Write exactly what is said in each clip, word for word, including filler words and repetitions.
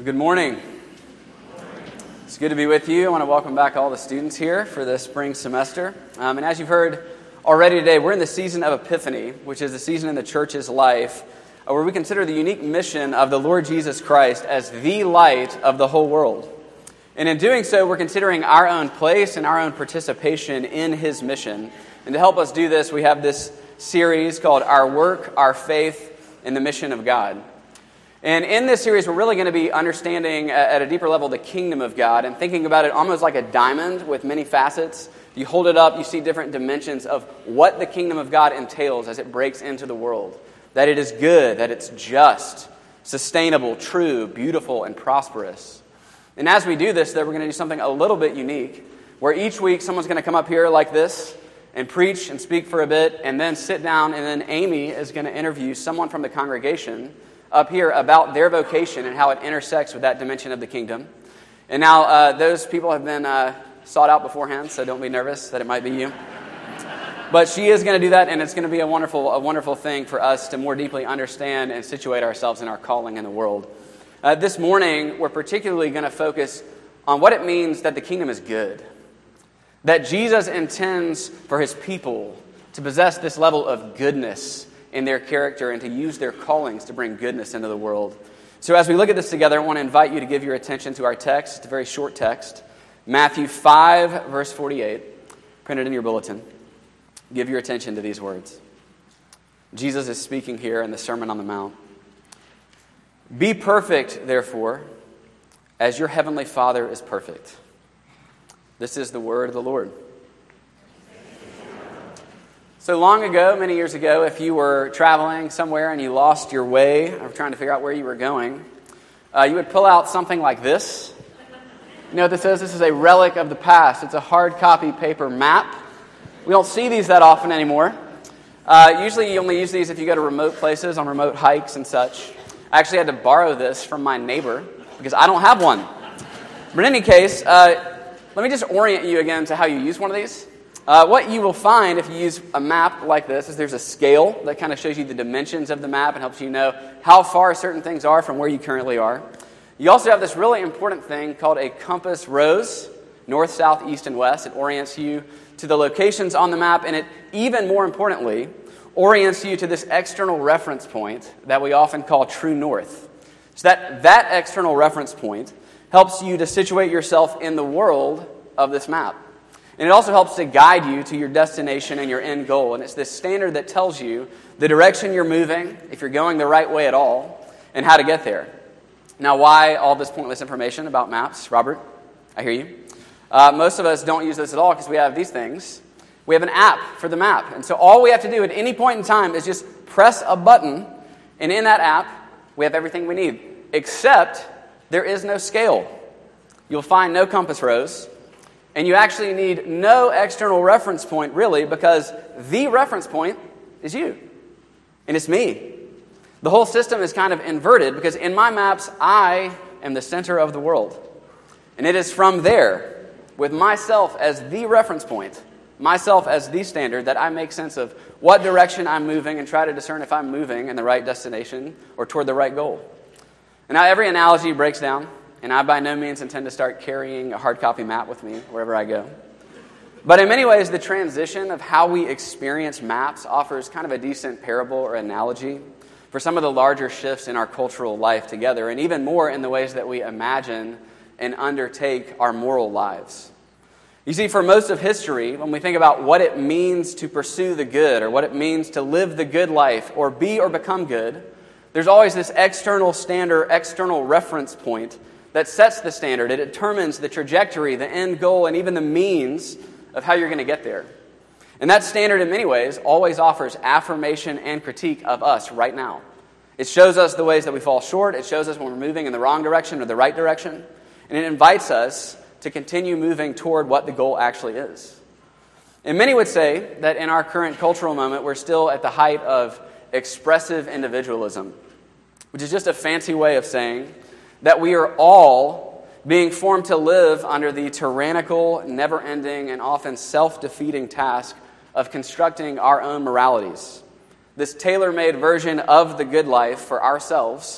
Good morning. It's good to be with you. I want to welcome back all the students here for the spring semester. Um, and as you've heard already today, we're in the season of Epiphany, which is the season in the church's life uh, where we consider the unique mission of the Lord Jesus Christ as the light of the whole world. And in doing so, we're considering our own place and our own participation in His mission. And to help us do this, we have this series called Our Work, Our Faith, and the Mission of God. And in this series, we're really going to be understanding at a deeper level the kingdom of God and thinking about it almost like a diamond with many facets. You hold it up, you see different dimensions of what the kingdom of God entails as it breaks into the world. That it is good, that it's just, sustainable, true, beautiful, and prosperous. And as we do this, then we're going to do something a little bit unique, where each week someone's going to come up here like this and preach and speak for a bit, and then sit down, and then Amy is going to interview someone from the congregation up here about their vocation and how it intersects with that dimension of the kingdom. And now uh, those people have been uh, sought out beforehand, so don't be nervous that it might be you. But she is going to do that, and it's going to be a wonderful, a wonderful thing for us to more deeply understand and situate ourselves in our calling in the world. Uh, this morning, we're particularly going to focus on what it means that the kingdom is good. That Jesus intends for His people to possess this level of goodness in their character and to use their callings to bring goodness into the world. So as we look at this together, I want to invite you to give your attention to our text. It's a very short text. Matthew five, verse forty-eight, printed in your bulletin. Give your attention to these words. Jesus is speaking here in the Sermon on the Mount. Be perfect, therefore, as your heavenly Father is perfect. This is the word of the Lord. So long ago, many years ago, if you were traveling somewhere and you lost your way or trying to figure out where you were going, uh, you would pull out something like this. You know what this is? This is a relic of the past. It's a hard copy paper map. We don't see these that often anymore. Uh, usually you only use these if you go to remote places, on remote hikes and such. I actually had to borrow this from my neighbor because I don't have one. But in any case, uh, let me just orient you again to how you use one of these. Uh, what you will find if you use a map like this is there's a scale that kind of shows you the dimensions of the map and helps you know how far certain things are from where you currently are. You also have this really important thing called a compass rose, north, south, east, and west. It orients you to the locations on the map, and it, even more importantly, orients you to this external reference point that we often call true north. So that, that external reference point helps you to situate yourself in the world of this map. And it also helps to guide you to your destination and your end goal. And it's this standard that tells you the direction you're moving, if you're going the right way at all, and how to get there. Now, why all this pointless information about maps, Robert? I hear you. Uh, most of us don't use this at all because we have these things. We have an app for the map. And so all we have to do at any point in time is just press a button, and in that app, we have everything we need. Except there is no scale. You'll find no compass rose. And you actually need no external reference point, really, because the reference point is you. And it's me. The whole system is kind of inverted because in my maps, I am the center of the world. And it is from there, with myself as the reference point, myself as the standard, that I make sense of what direction I'm moving and try to discern if I'm moving in the right destination or toward the right goal. And now every analogy breaks down. And I by no means intend to start carrying a hard copy map with me wherever I go. But in many ways, the transition of how we experience maps offers kind of a decent parable or analogy for some of the larger shifts in our cultural life together, and even more in the ways that we imagine and undertake our moral lives. You see, for most of history, when we think about what it means to pursue the good, or what it means to live the good life, or be or become good, there's always this external standard, external reference point that sets the standard. It determines the trajectory, the end goal, and even the means of how you're going to get there. And that standard, in many ways, always offers affirmation and critique of us right now. It shows us the ways that we fall short. It shows us when we're moving in the wrong direction or the right direction. And it invites us to continue moving toward what the goal actually is. And many would say that in our current cultural moment, we're still at the height of expressive individualism, which is just a fancy way of saying that we are all being formed to live under the tyrannical, never-ending, and often self-defeating task of constructing our own moralities. This tailor-made version of the good life for ourselves,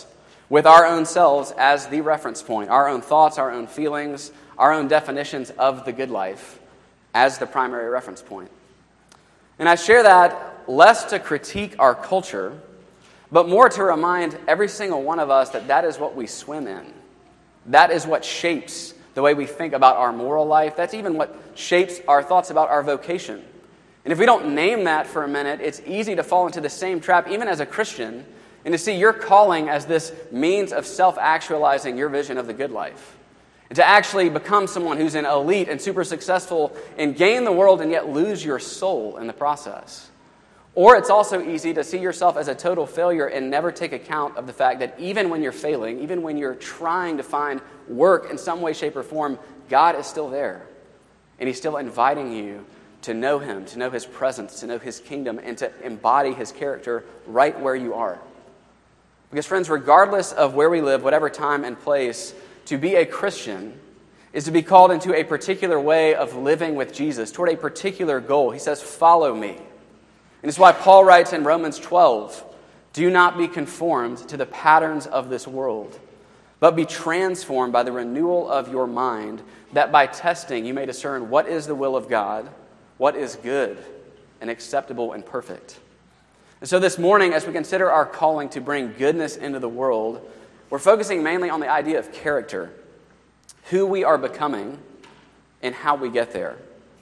with our own selves as the reference point, our own thoughts, our own feelings, our own definitions of the good life as the primary reference point. And I share that less to critique our culture, but more to remind every single one of us that that is what we swim in. That is what shapes the way we think about our moral life. That's even what shapes our thoughts about our vocation. And if we don't name that for a minute, it's easy to fall into the same trap, even as a Christian, and to see your calling as this means of self-actualizing your vision of the good life. And to actually become someone who's an elite and super successful and gain the world and yet lose your soul in the process. Or it's also easy to see yourself as a total failure and never take account of the fact that even when you're failing, even when you're trying to find work in some way, shape, or form, God is still there. And He's still inviting you to know Him, to know His presence, to know His kingdom, and to embody His character right where you are. Because friends, regardless of where we live, whatever time and place, to be a Christian is to be called into a particular way of living with Jesus, toward a particular goal. He says, follow me. And it's why Paul writes in Romans twelve, do not be conformed to the patterns of this world, but be transformed by the renewal of your mind, that by testing you may discern what is the will of God, what is good and acceptable and perfect. And so this morning, as we consider our calling to bring goodness into the world, we're focusing mainly on the idea of character, who we are becoming, and how we get there.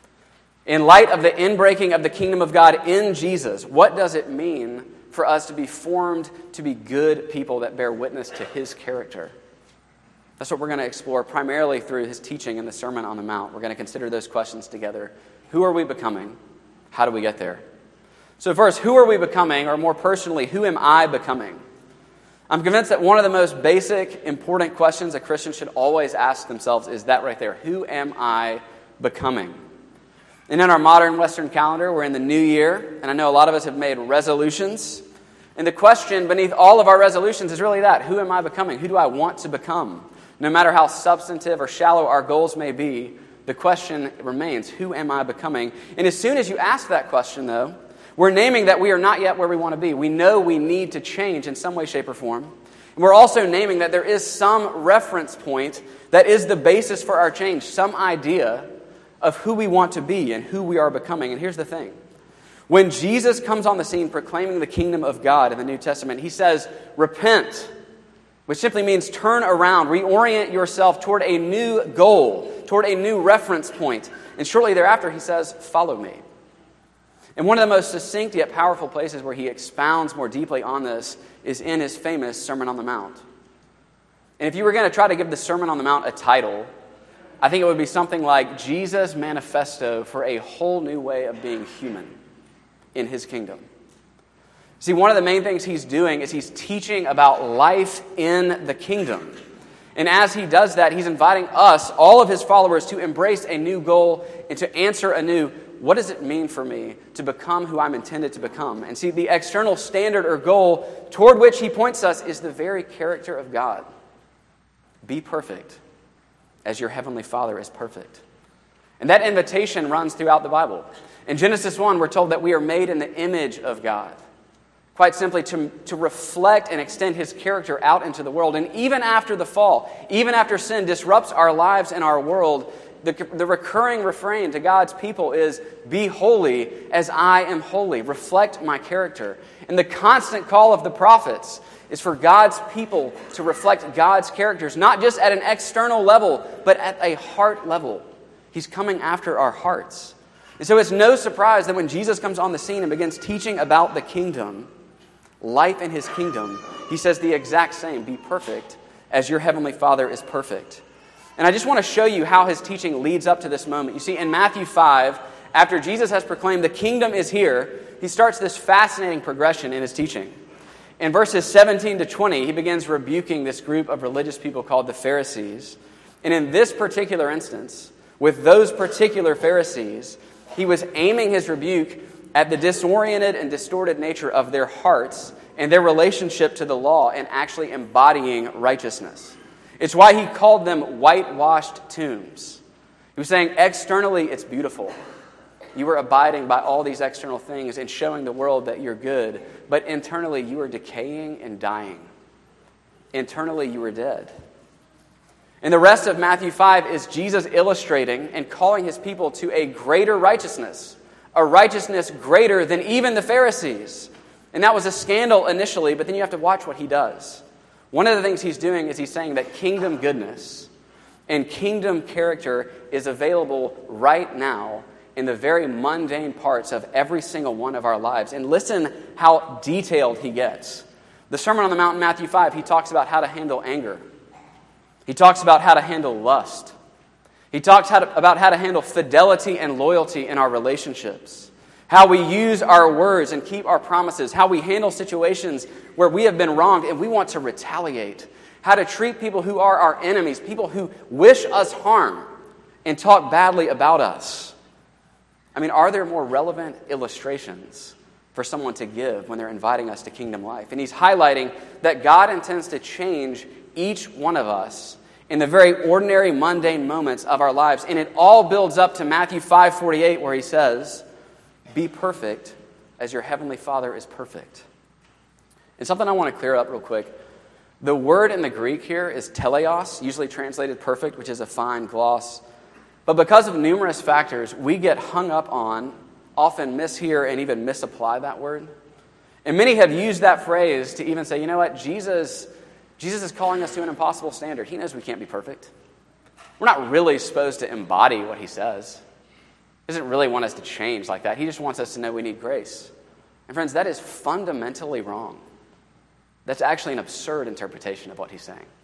In light of the inbreaking of the kingdom of God in Jesus, what does it mean for us to be formed to be good people that bear witness to His character? That's what we're going to explore primarily through His teaching in the Sermon on the Mount. We're going to consider those questions together. Who are we becoming? How do we get there? So first, who are we becoming? Or more personally, who am I becoming? I'm convinced that one of the most basic, important questions a Christian should always ask themselves is that right there. Who am I becoming? And in our modern Western calendar, we're in the new year, and I know a lot of us have made resolutions. And the question beneath all of our resolutions is really that. Who am I becoming? Who do I want to become? No matter how substantive or shallow our goals may be, the question remains, who am I becoming? And as soon as you ask that question, though, we're naming that we are not yet where we want to be. We know we need to change in some way, shape, or form. And we're also naming that there is some reference point that is the basis for our change, some idea of who we want to be and who we are becoming. And here's the thing. When Jesus comes on the scene proclaiming the kingdom of God in the New Testament, He says, repent, which simply means turn around, reorient yourself toward a new goal, toward a new reference point. And shortly thereafter, He says, follow me. And one of the most succinct yet powerful places where He expounds more deeply on this is in His famous Sermon on the Mount. And if you were going to try to give the Sermon on the Mount a title, I think it would be something like Jesus' Manifesto for a whole new way of being human in His kingdom. See, one of the main things He's doing is He's teaching about life in the kingdom. And as He does that, He's inviting us, all of His followers, to embrace a new goal and to answer anew, what does it mean for me to become who I'm intended to become? And see, the external standard or goal toward which He points us is the very character of God. Be perfect as your heavenly Father is perfect. And that invitation runs throughout the Bible. In Genesis one, we're told that we are made in the image of God. Quite simply, to, to reflect and extend His character out into the world. And even after the fall, even after sin disrupts our lives and our world, the, the recurring refrain to God's people is, be holy as I am holy. Reflect my character. And the constant call of the prophets is for God's people to reflect God's characters, not just at an external level, but at a heart level. He's coming after our hearts. And so it's no surprise that when Jesus comes on the scene and begins teaching about the kingdom, life in His kingdom, He says the exact same, be perfect as your heavenly Father is perfect. And I just want to show you how His teaching leads up to this moment. You see, in Matthew five, after Jesus has proclaimed the kingdom is here, He starts this fascinating progression in His teaching. In verses seventeen to twenty, He begins rebuking this group of religious people called the Pharisees. And in this particular instance, with those particular Pharisees, He was aiming His rebuke at the disoriented and distorted nature of their hearts and their relationship to the law and actually embodying righteousness. It's why He called them whitewashed tombs. He was saying externally it's beautiful. You are abiding by all these external things and showing the world that you're good, but internally you are decaying and dying. Internally, you were dead. And the rest of Matthew five is Jesus illustrating and calling his people to a greater righteousness, a righteousness greater than even the Pharisees. And that was a scandal initially, but then you have to watch what he does. One of the things he's doing is he's saying that kingdom goodness and kingdom character is available right now in the very mundane parts of every single one of our lives. And listen how detailed he gets. The Sermon on the Mount in Matthew five, he talks about how to handle anger. He talks about how to handle lust. He talks how to, about how to handle fidelity and loyalty in our relationships. How we use our words and keep our promises. How we handle situations where we have been wronged and we want to retaliate. How to treat people who are our enemies, people who wish us harm and talk badly about us. I mean, are there more relevant illustrations for someone to give when they're inviting us to kingdom life? And he's highlighting that God intends to change each one of us in the very ordinary, mundane moments of our lives. And it all builds up to Matthew five forty-eight, where he says, "Be perfect as your heavenly Father is perfect." And something I want to clear up real quick. The word in the Greek here is teleos, usually translated perfect, which is a fine gloss. But because of numerous factors, we get hung up on, often mishear and even misapply that word. And many have used that phrase to even say, you know what, Jesus, Jesus is calling us to an impossible standard. He knows we can't be perfect. We're not really supposed to embody what he says. He doesn't really want us to change like that. He just wants us to know we need grace. And friends, that is fundamentally wrong. That's actually an absurd interpretation of what he's saying.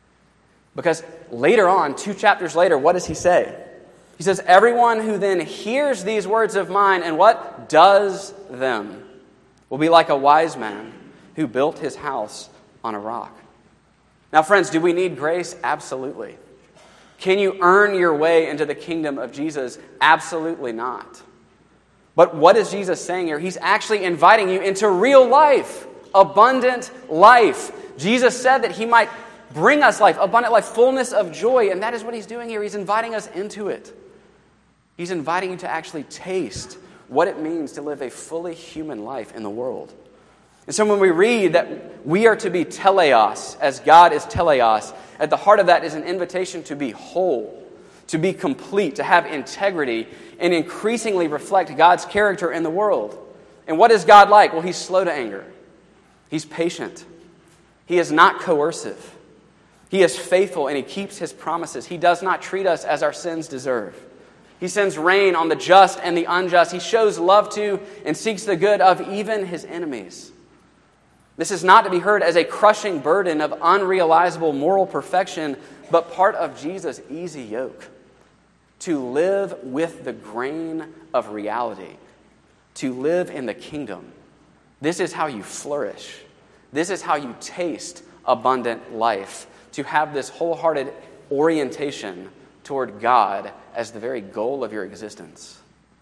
Because later on, two chapters later, what does he say? He says, "Everyone who then hears these words of mine and what? Does them will be like a wise man who built his house on a rock." Now, friends, do we need grace? Absolutely. Can you earn your way into the kingdom of Jesus? Absolutely not. But what is Jesus saying here? He's actually inviting you into real life, abundant life. Jesus said that he might bring us life, abundant life, fullness of joy, and that is what he's doing here. He's inviting us into it. He's inviting you to actually taste what it means to live a fully human life in the world. And so when we read that we are to be teleos, as God is teleos, at the heart of that is an invitation to be whole, to be complete, to have integrity, and increasingly reflect God's character in the world. And what is God like? Well, he's slow to anger. He's patient. He is not coercive. He is faithful and he keeps his promises. He does not treat us as our sins deserve. He sends rain on the just and the unjust. He shows love to and seeks the good of even his enemies. This is not to be heard as a crushing burden of unrealizable moral perfection, but part of Jesus' easy yoke. To live with the grain of reality. To live in the kingdom. This is how you flourish. This is how you taste abundant life. To have this wholehearted orientation toward God as the very goal of your existence.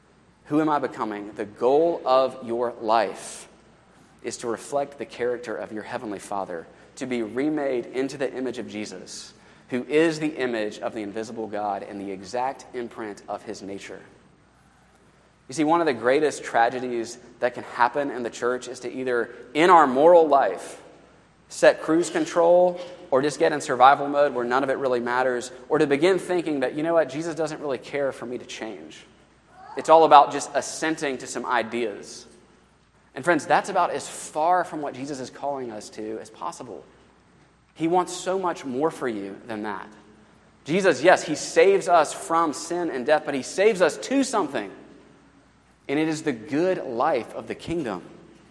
Who am I becoming? The goal of your life is to reflect the character of your heavenly Father, to be remade into the image of Jesus, who is the image of the invisible God and the exact imprint of his nature. You see, one of the greatest tragedies that can happen in the church is to either, in our moral life, set cruise control or just get in survival mode where none of it really matters, or to begin thinking that, you know what, Jesus doesn't really care for me to change. It's all about just assenting to some ideas. And friends, that's about as far from what Jesus is calling us to as possible. He wants so much more for you than that. Jesus, yes, he saves us from sin and death, but he saves us to something. And it is the good life of the kingdom.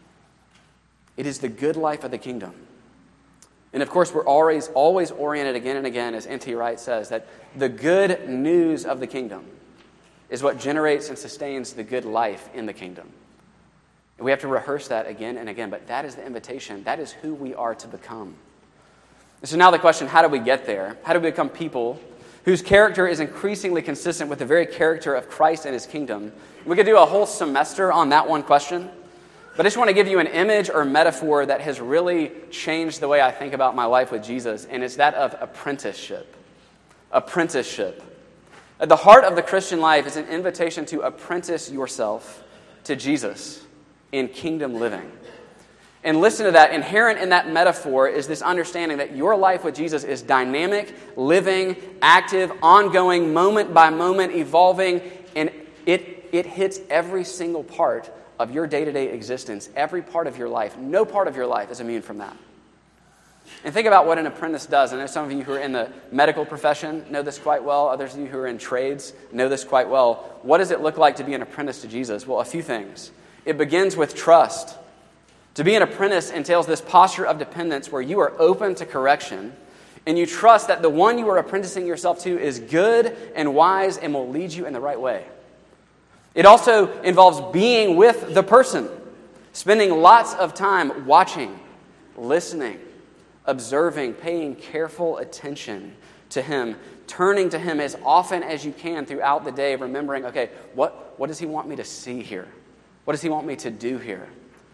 It is the good life of the kingdom. And of course, we're always, always oriented again and again, as N T Wright says, that the good news of the kingdom is what generates and sustains the good life in the kingdom. And we have to rehearse that again and again, but that is the invitation. That is who we are to become. And so now the question, how do we get there? How do we become people whose character is increasingly consistent with the very character of Christ and his kingdom? We could do a whole semester on that one question. But I just want to give you an image or metaphor that has really changed the way I think about my life with Jesus, and it's that of apprenticeship. Apprenticeship. At the heart of the Christian life is an invitation to apprentice yourself to Jesus in kingdom living. And listen to that. Inherent in that metaphor is this understanding that your life with Jesus is dynamic, living, active, ongoing, moment by moment, evolving, and it, it hits every single part of your day-to-day existence, every part of your life. No part of your life is immune from that. And think about what an apprentice does. I know some of you who are in the medical profession know this quite well. Others of you who are in trades know this quite well. What does it look like to be an apprentice to Jesus? Well, a few things. It begins with trust. To be an apprentice entails this posture of dependence where you are open to correction and you trust that the one you are apprenticing yourself to is good and wise and will lead you in the right way. It also involves being with the person, spending lots of time watching, listening, observing, paying careful attention to him, turning to him as often as you can throughout the day, remembering, okay, what, what does he want me to see here? What does he want me to do here?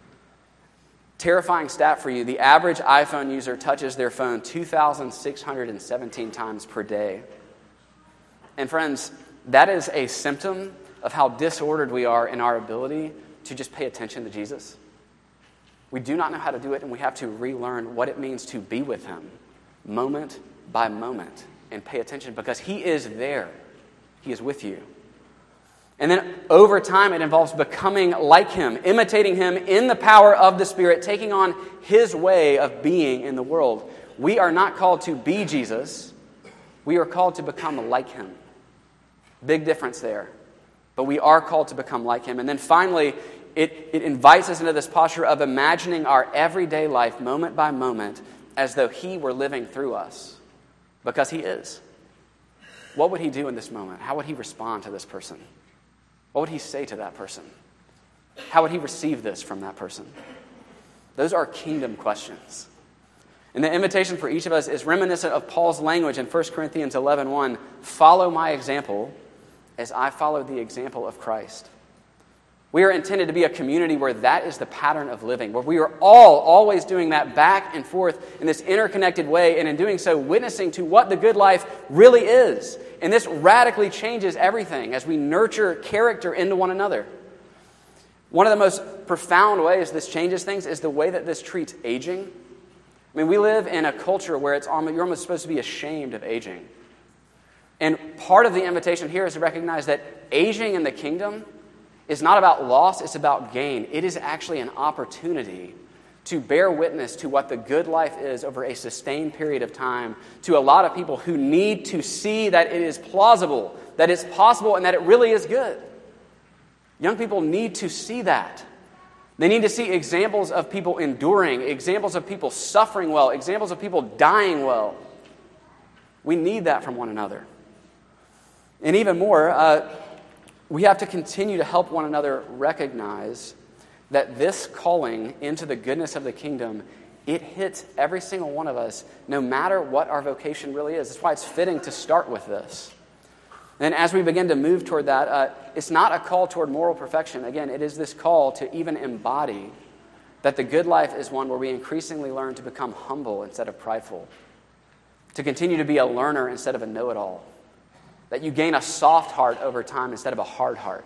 Terrifying stat for you, the average iPhone user touches their phone two thousand six hundred seventeen times per day. And friends, that is a symptom of how disordered we are in our ability to just pay attention to Jesus. We do not know how to do it, and we have to relearn what it means to be with him moment by moment and pay attention because he is there. He is with you. And then over time, it involves becoming like him, imitating him in the power of the Spirit, taking on his way of being in the world. We are not called to be Jesus. We are called to become like him. Big difference there. But we are called to become like him. And then finally, it, it invites us into this posture of imagining our everyday life moment by moment as though he were living through us. Because he is. What would he do in this moment? How would he respond to this person? What would he say to that person? How would he receive this from that person? Those are kingdom questions. And the invitation for each of us is reminiscent of Paul's language in First Corinthians eleven one. Follow my example as I followed the example of Christ. We are intended to be a community where that is the pattern of living, where we are all always doing that back and forth in this interconnected way, and in doing so, witnessing to what the good life really is. And this radically changes everything as we nurture character into one another. One of the most profound ways this changes things is the way that this treats aging. I mean, we live in a culture where it's almost, you're almost supposed to be ashamed of aging. And part of the invitation here is to recognize that aging in the kingdom is not about loss, it's about gain. It is actually an opportunity to bear witness to what the good life is over a sustained period of time to a lot of people who need to see that it is plausible, that it's possible, and that it really is good. Young people need to see that. They need to see examples of people enduring, examples of people suffering well, examples of people dying well. We need that from one another. And even more, uh, we have to continue to help one another recognize that this calling into the goodness of the kingdom, it hits every single one of us, no matter what our vocation really is. That's why it's fitting to start with this. And as we begin to move toward that, uh, it's not a call toward moral perfection. Again, it is this call to even embody that the good life is one where we increasingly learn to become humble instead of prideful, to continue to be a learner instead of a know-it-all, that you gain a soft heart over time instead of a hard heart,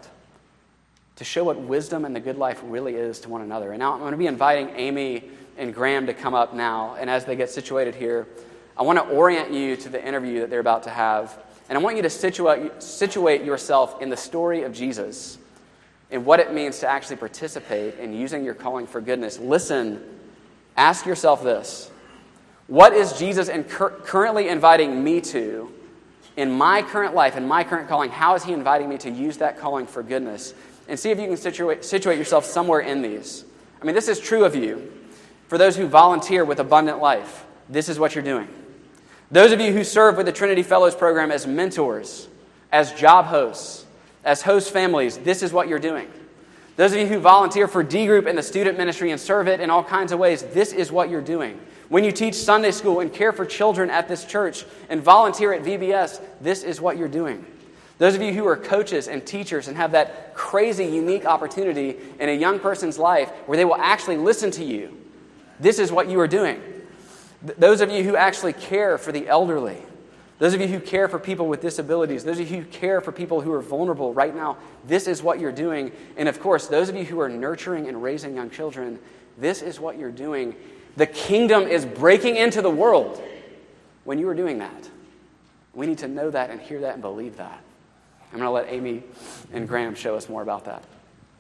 to show what wisdom and the good life really is to one another. And now I'm going to be inviting Amy and Graham to come up now, and as they get situated here, I want to orient you to the interview that they're about to have, and I want you to situate, situate yourself in the story of Jesus and what it means to actually participate in using your calling for goodness. Listen, ask yourself this: what is Jesus in cur- currently inviting me to in my current life, in my current calling? How is he inviting me to use that calling for goodness? And see if you can situate, situate yourself somewhere in these. I mean, this is true of you. For those who volunteer with Abundant Life, this is what you're doing. Those of you who serve with the Trinity Fellows program as mentors, as job hosts, as host families, this is what you're doing. Those of you who volunteer for D Group and the student ministry and serve it in all kinds of ways, this is what you're doing. When you teach Sunday school and care for children at this church and volunteer at V B S, this is what you're doing. Those of you who are coaches and teachers and have that crazy, unique opportunity in a young person's life where they will actually listen to you, this is what you are doing. Th- those of you who actually care for the elderly, those of you who care for people with disabilities, those of you who care for people who are vulnerable right now, this is what you're doing. And of course, those of you who are nurturing and raising young children, This is what you're doing. The kingdom is breaking into the world when you are doing that. We need to know that and hear that and believe that. I'm going to let Amy and Graham show us more about that.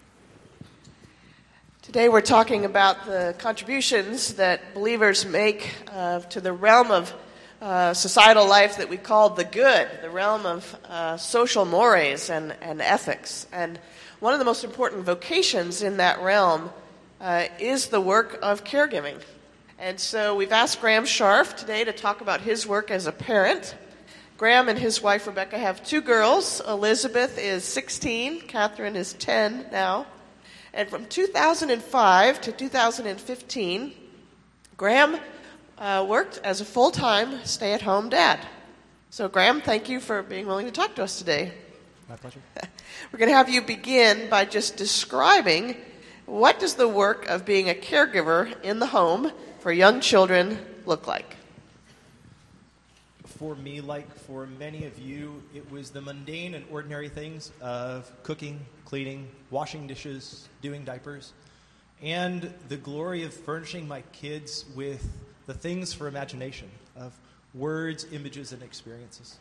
Today we're talking about the contributions that believers make uh, to the realm of uh, societal life that we call the good, the realm of uh, social mores and, and ethics. And one of the most important vocations in that realm uh, is the work of caregiving. And so we've asked Graham Scharf today to talk about his work as a parent. Graham and his wife Rebecca have two girls. Elizabeth is sixteen, Catherine is ten now. And from two thousand five to two thousand fifteen, Graham uh, worked as a full-time stay-at-home dad. So Graham, thank you for being willing to talk to us today. My pleasure. We're going to have you begin by just describing what does the work of being a caregiver in the home for young children look like? For me, like for many of you, it was the mundane and ordinary things of cooking, cleaning, washing dishes, doing diapers, and the glory of furnishing my kids with the things for imagination, of words, images, and experiences.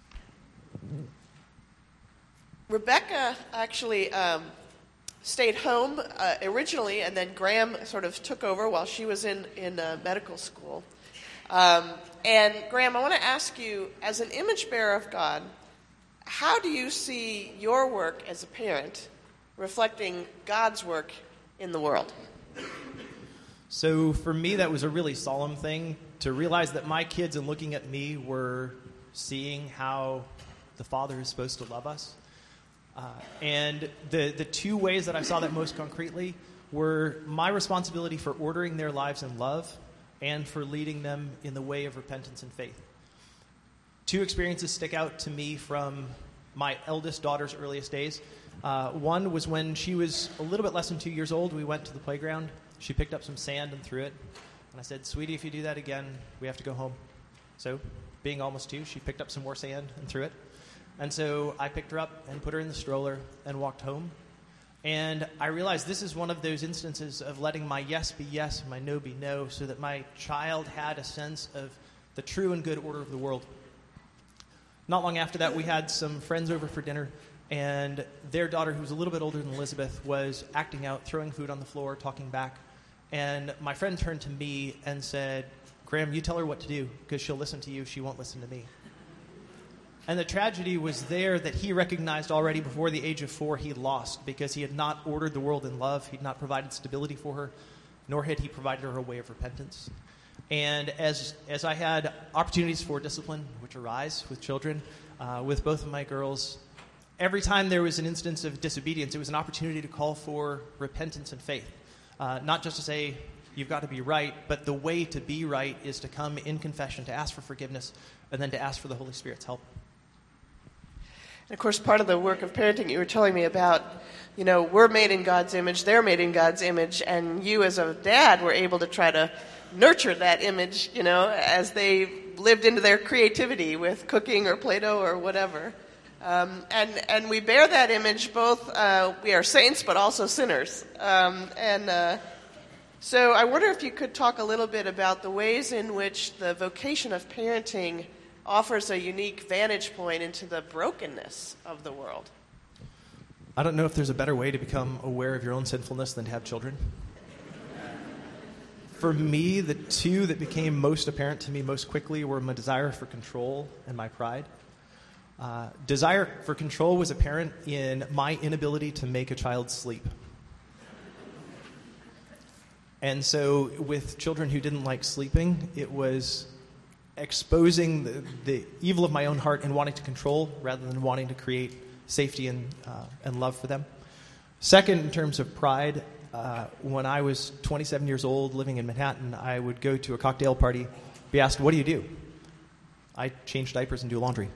Rebecca actually um, stayed home uh, originally, and then Graham sort of took over while she was in, in uh, medical school. Um, and Graham, I want to ask you, as an image bearer of God, how do you see your work as a parent reflecting God's work in the world? So for me, that was a really solemn thing to realize that my kids, in looking at me, were seeing how the Father is supposed to love us. Uh, and the, the two ways that I saw that most concretely were my responsibility for ordering their lives in love and for leading them in the way of repentance and faith. Two experiences stick out to me from my eldest daughter's earliest days. Uh, one was when she was a little bit less than two years old. We went to the playground. She picked up some sand and threw it. And I said, "Sweetie, if you do that again, we have to go home." So, being almost two, she picked up some more sand and threw it. And so I picked her up and put her in the stroller and walked home. And I realized this is one of those instances of letting my yes be yes and my no be no, so that my child had a sense of the true and good order of the world. Not long after that, we had some friends over for dinner, and their daughter, who was a little bit older than Elizabeth, was acting out, throwing food on the floor, talking back. And my friend turned to me and said, "Graham, you tell her what to do, because she'll listen to you. She won't listen to me." And the tragedy was there that he recognized already before the age of four he lost, because he had not ordered the world in love. He'd not provided stability for her, nor had he provided her a way of repentance. And as as I had opportunities for discipline, which arise with children, uh, with both of my girls, every time there was an instance of disobedience, it was an opportunity to call for repentance and faith. Uh, not just to say, you've got to be right, but the way to be right is to come in confession, to ask for forgiveness, and then to ask for the Holy Spirit's help. And of course, part of the work of parenting you were telling me about, you know, we're made in God's image, they're made in God's image, and you as a dad were able to try to nurture that image, you know, as they lived into their creativity with cooking or Play-Doh or whatever. Um, and, and we bear that image both, uh, we are saints, but also sinners. Um, and uh, so I wonder if you could talk a little bit about the ways in which the vocation of parenting offers a unique vantage point into the brokenness of the world. I don't know if there's a better way to become aware of your own sinfulness than to have children. For me, the two that became most apparent to me most quickly were my desire for control and my pride. Uh, desire for control was apparent in my inability to make a child sleep. And so with children who didn't like sleeping, it was exposing the, the evil of my own heart and wanting to control rather than wanting to create safety and, uh, and love for them. Second, in terms of pride, uh, when I was twenty-seven years old, living in Manhattan, I would go to a cocktail party, be asked, "What do you do?" "I change diapers and do laundry."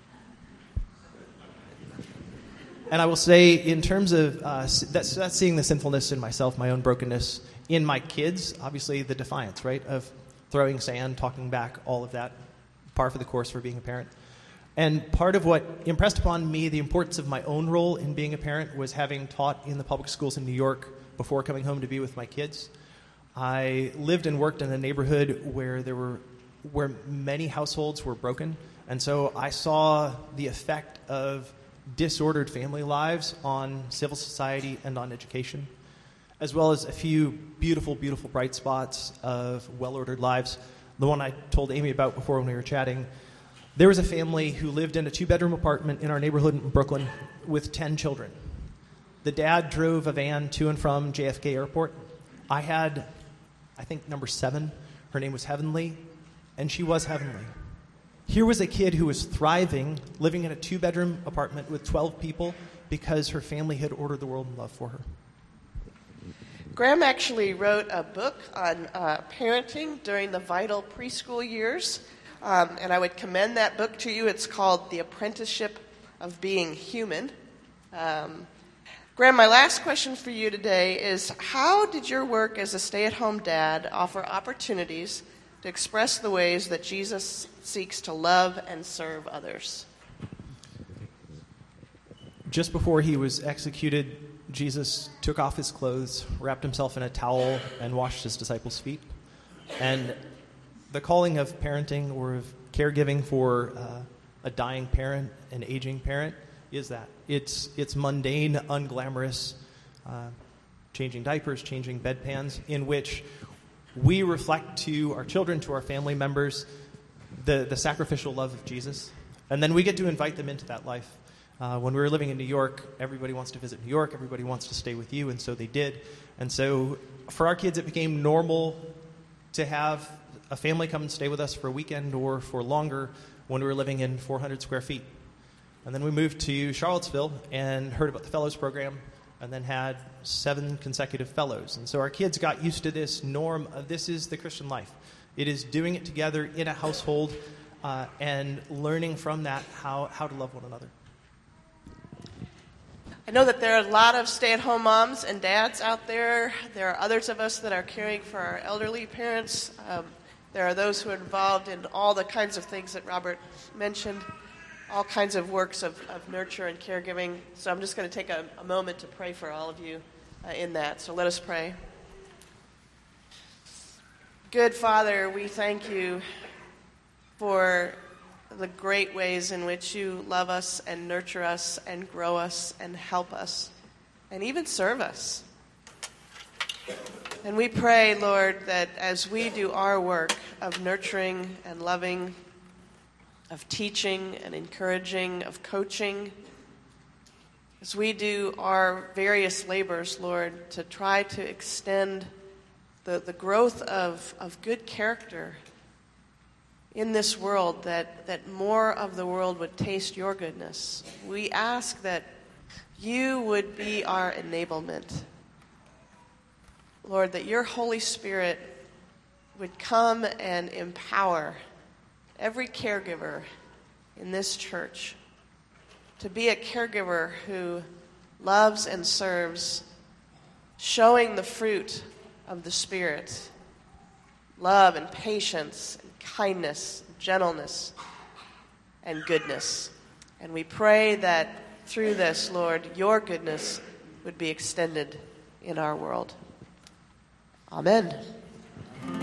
And I will say, in terms of uh, that's, that's seeing the sinfulness in myself, my own brokenness, in my kids, obviously the defiance, right, of throwing sand, talking back, all of that, par for the course for being a parent. And part of what impressed upon me the importance of my own role in being a parent was having taught in the public schools in New York before coming home to be with my kids. I lived and worked in a neighborhood where there were where many households were broken, and so I saw the effect of disordered family lives on civil society and on education, as well as a few beautiful, beautiful bright spots of well-ordered lives. The one I told Amy about before when we were chatting, there was a family who lived in a two-bedroom apartment in our neighborhood in Brooklyn with ten children. The dad drove a van to and from J F K Airport. I had, I think, number seven. Her name was Heavenly, and she was heavenly. Here was a kid who was thriving, living in a two-bedroom apartment with twelve people because her family had ordered the world in love for her. Graham actually wrote a book on uh, parenting during the vital preschool years, um, and I would commend that book to you. It's called The Apprenticeship of Being Human. Um, Graham, my last question for you today is, how did your work as a stay-at-home dad offer opportunities to express the ways that Jesus seeks to love and serve others? Just before he was executed, Jesus took off his clothes, wrapped himself in a towel, and washed his disciples' feet. And the calling of parenting or of caregiving for uh, a dying parent, an aging parent, is that. It's, it's mundane, unglamorous, uh, changing diapers, changing bedpans, in which we reflect to our children, to our family members, the, the sacrificial love of Jesus. And then we get to invite them into that life. Uh, when we were living in New York, everybody wants to visit New York, everybody wants to stay with you, and so they did. And so for our kids, it became normal to have a family come and stay with us for a weekend or for longer when we were living in four hundred square feet. And then we moved to Charlottesville and heard about the Fellows Program, and then had seven consecutive fellows. And so our kids got used to this norm of this is the Christian life. It is doing it together in a household uh, and learning from that how, how to love one another. I know that there are a lot of stay-at-home moms and dads out there. There are others of us that are caring for our elderly parents. Um, there are those who are involved in all the kinds of things that Robert mentioned, all kinds of works of, of nurture and caregiving. So I'm just going to take a, a moment to pray for all of you uh, in that. So let us pray. Good Father, we thank you for the great ways in which you love us and nurture us and grow us and help us and even serve us. And we pray, Lord, that as we do our work of nurturing and loving, of teaching and encouraging, of coaching, as we do our various labors, Lord, to try to extend the, the growth of, of good character in this world, that, that more of the world would taste your goodness. We ask that you would be our enablement. Lord, that your Holy Spirit would come and empower every caregiver in this church to be a caregiver who loves and serves, showing the fruit of the Spirit, love and patience, kindness, gentleness, and goodness. And we pray that through this, Lord, your goodness would be extended in our world. Amen.